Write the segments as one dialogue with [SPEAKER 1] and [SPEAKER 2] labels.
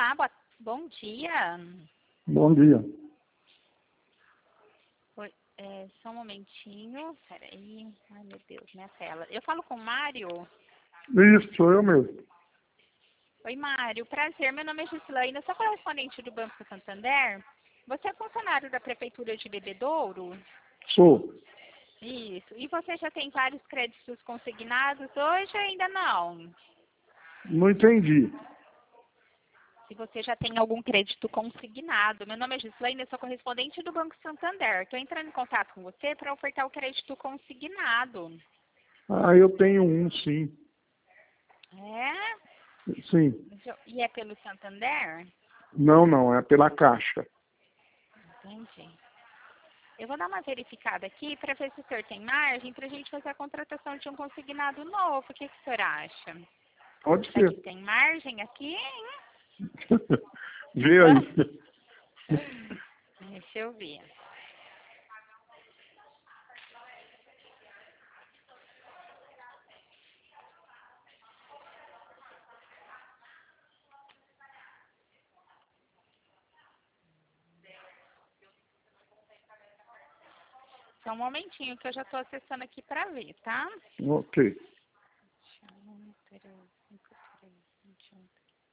[SPEAKER 1] Olá, bom dia.
[SPEAKER 2] Bom dia.
[SPEAKER 1] Oi, só um momentinho. Peraí. Ai, meu Deus, minha tela. Eu falo com o Mário?
[SPEAKER 2] Isso, sou eu mesmo.
[SPEAKER 1] Oi, Mário. Prazer. Meu nome é Gislaine. Eu sou correspondente do Banco Santander. Você é funcionário da Prefeitura de Bebedouro?
[SPEAKER 2] Sou.
[SPEAKER 1] Isso. E você já tem vários créditos consignados hoje ou ainda não?
[SPEAKER 2] Não entendi.
[SPEAKER 1] Se você já tem algum crédito consignado. Meu nome é Gislaine, eu sou correspondente do Banco Santander. Estou entrando em contato com você para ofertar o crédito consignado.
[SPEAKER 2] Ah, eu tenho um, sim.
[SPEAKER 1] É?
[SPEAKER 2] Sim.
[SPEAKER 1] E é pelo Santander?
[SPEAKER 2] Não, é pela Caixa.
[SPEAKER 1] Entendi. Eu vou dar uma verificada aqui para ver se o senhor tem margem para a gente fazer a contratação de um consignado novo. O que o senhor acha?
[SPEAKER 2] Pode
[SPEAKER 1] Será que
[SPEAKER 2] ser.
[SPEAKER 1] tem margem aqui, hein?
[SPEAKER 2] Vê aí.
[SPEAKER 1] Deixa eu ver. Só um momentinho que eu já estou acessando aqui para ver, tá?
[SPEAKER 2] Ok.
[SPEAKER 1] 21.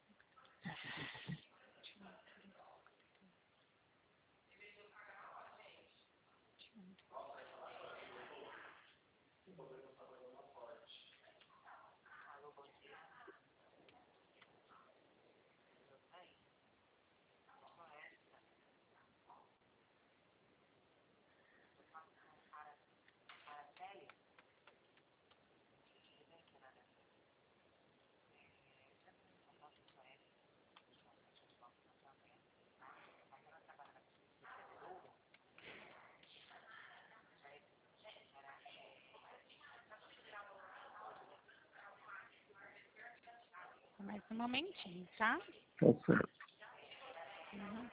[SPEAKER 1] Mais um momentinho, tá?
[SPEAKER 2] Tá certo.
[SPEAKER 1] Uhum.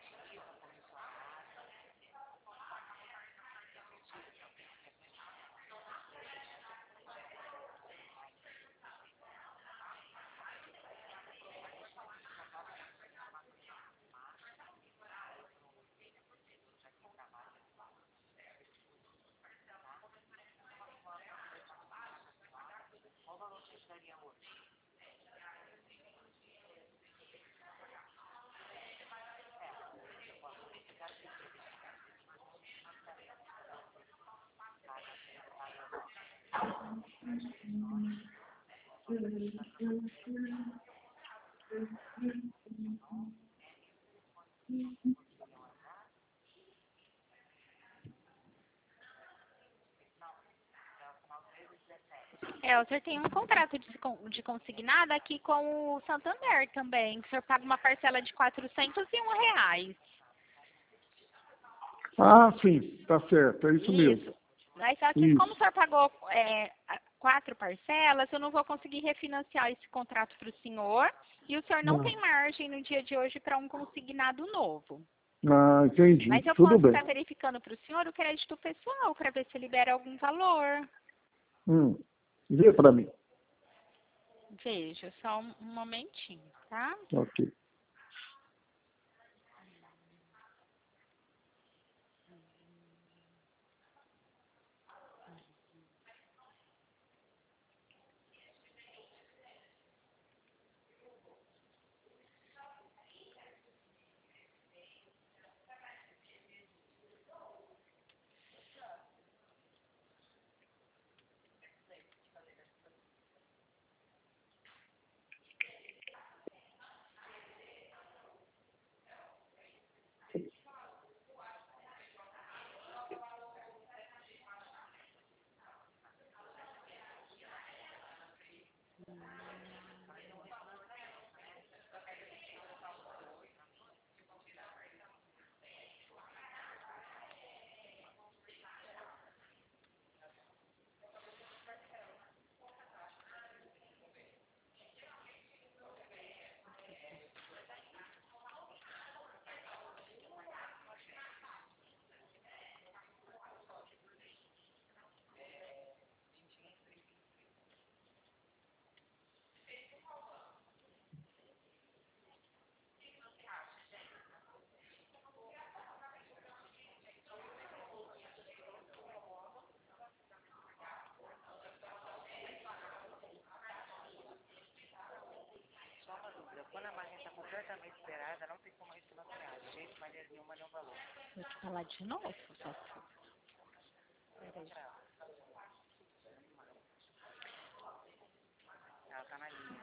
[SPEAKER 1] O senhor tem um contrato de consignado aqui com o Santander também. O senhor paga uma parcela de R$ 401.
[SPEAKER 2] Ah, sim, tá certo, é isso mesmo.
[SPEAKER 1] Isso. Mas só que como o
[SPEAKER 2] Isso.
[SPEAKER 1] senhor pagou 4 parcelas, eu não vou conseguir refinanciar esse contrato para o senhor. E o senhor não tem margem no dia de hoje para um consignado novo.
[SPEAKER 2] Entendi.
[SPEAKER 1] Mas eu
[SPEAKER 2] Tudo
[SPEAKER 1] posso
[SPEAKER 2] bem.
[SPEAKER 1] estar verificando para o senhor o crédito pessoal para ver se libera algum valor.
[SPEAKER 2] Vê para mim.
[SPEAKER 1] Veja, só um momentinho, tá?
[SPEAKER 2] Ok.
[SPEAKER 3] Quando a margem está completamente zerada, não tem como refinanciar. De jeito, maneira nenhuma, nenhum valor.
[SPEAKER 1] Vou te falar de novo, só se... Peraí.
[SPEAKER 3] Ela tá na linha.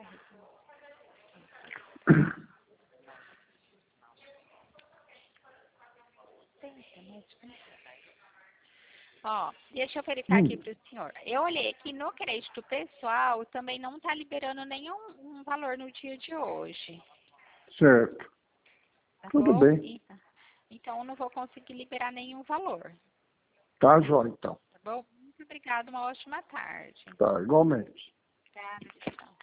[SPEAKER 1] Ó, deixa eu verificar aqui para o senhor. Eu olhei aqui no crédito pessoal, também não está liberando nenhum valor no dia de hoje.
[SPEAKER 2] Certo.
[SPEAKER 1] Tá
[SPEAKER 2] Tudo
[SPEAKER 1] bom?
[SPEAKER 2] bem.
[SPEAKER 1] Então, eu não vou conseguir liberar nenhum valor.
[SPEAKER 2] Tá, Jó, então.
[SPEAKER 1] Tá bom? Muito obrigada, uma ótima tarde.
[SPEAKER 2] Tá, igualmente.
[SPEAKER 1] Obrigada, tchau.